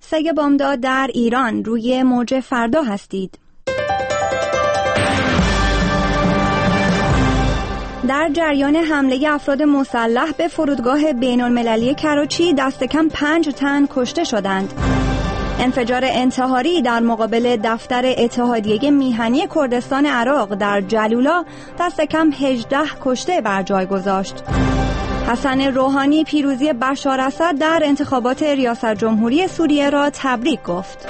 سگ بامداد در ایران، روی موج فردا هستید. در جریان حمله افراد مسلح به فرودگاه بین‌المللی کراچی دست کم 5 تن کشته شدند. انفجار انتحاری در مقابل دفتر اتحادیه میهنی کردستان عراق در جلولا دست کم 18 کشته بر جای گذاشت. حسن روحانی پیروزی بشار اسد در انتخابات ریاست جمهوری سوریه را تبریک گفت.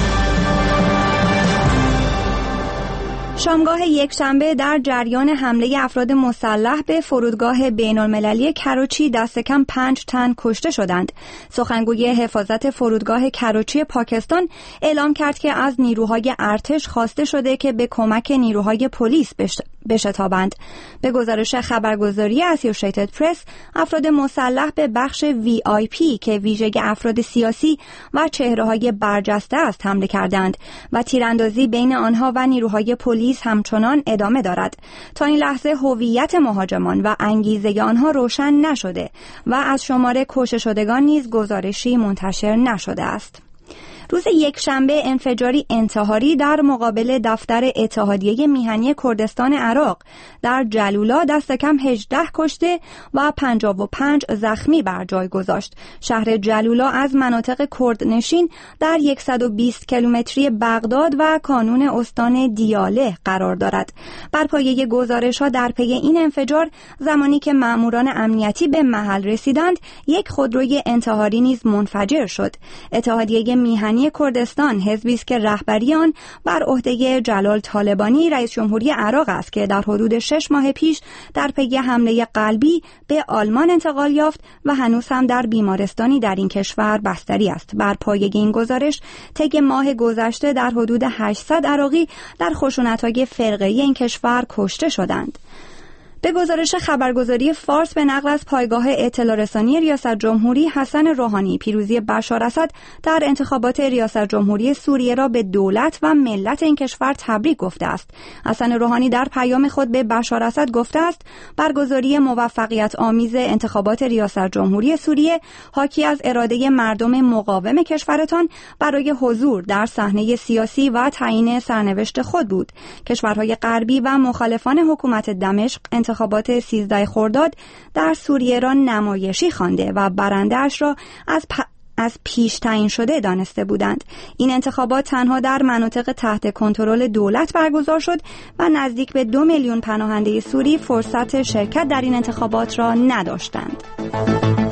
شامگاه یکشنبه در جریان حمله افراد مسلح به فرودگاه بین‌المللی کراچی دست کم 5 تن کشته شدند. سخنگوی حفاظت فرودگاه کراچی پاکستان اعلام کرد که از نیروهای ارتش خواسته شده که به کمک نیروهای پلیس بشتابند. به گزارش خبرگزاری اسوسییتد پرس، افراد مسلح به بخش VIP که ویژه افراد سیاسی و چهره‌های برجسته است حمله کردند و تیراندازی بین آنها و نیروهای پلیس همچنان ادامه دارد. تا این لحظه هویت مهاجمان و انگیزه آنها روشن نشده و از شمار کشته شدگان نیز گزارشی منتشر نشده است. روز یکشنبه انفجاری انتحاری در مقابل دفتر اتحادیه میهنی کردستان عراق در جلولا دست کم 18 کشته و 55 زخمی بر جای گذاشت. شهر جلولا از مناطق کردنشین در 120 کیلومتری بغداد و کانون استان دیاله قرار دارد. بر پایه گزارش‌ها در پی این انفجار، زمانی که مأموران امنیتی به محل رسیدند، یک خودروی انتحاری نیز منفجر شد. اتحادیه میهنی کردستان حزبی است که رهبری آن بر عهده جلال طالبانی رئیس جمهوری عراق است که در حدود 6 ماه پیش در پی حمله قلبی به آلمان انتقال یافت و هنوز هم در بیمارستانی در این کشور بستری است. بر پایه این گزارش طی ماه گذشته در حدود 800 عراقی در خشونت‌های فرقه‌ای این کشور کشته شدند. به گزارش خبرگزاری فارس به نقل از پایگاه اطلاع رسانی ریاست جمهوری، حسن روحانی پیروزی بشار اسد در انتخابات ریاست جمهوری سوریه را به دولت و ملت این کشور تبریک گفته است. حسن روحانی در پیام خود به بشار اسد گفته است برگزاری موفقیت آمیز انتخابات ریاست جمهوری سوریه حاکی از اراده مردم مقاوم کشورتان برای حضور در صحنه سیاسی و تعیین سرنوشت خود بود. کشورهای غربی و مخالفان حکومت دمشق انتخابات 13 خرداد در سوریه را نمایشی خوانده و برنده‌اش را از پیش تعیین شده دانسته بودند. این انتخابات تنها در مناطق تحت کنترل دولت برگزار شد و نزدیک به 2 میلیون پناهنده سوری فرصت شرکت در این انتخابات را نداشتند.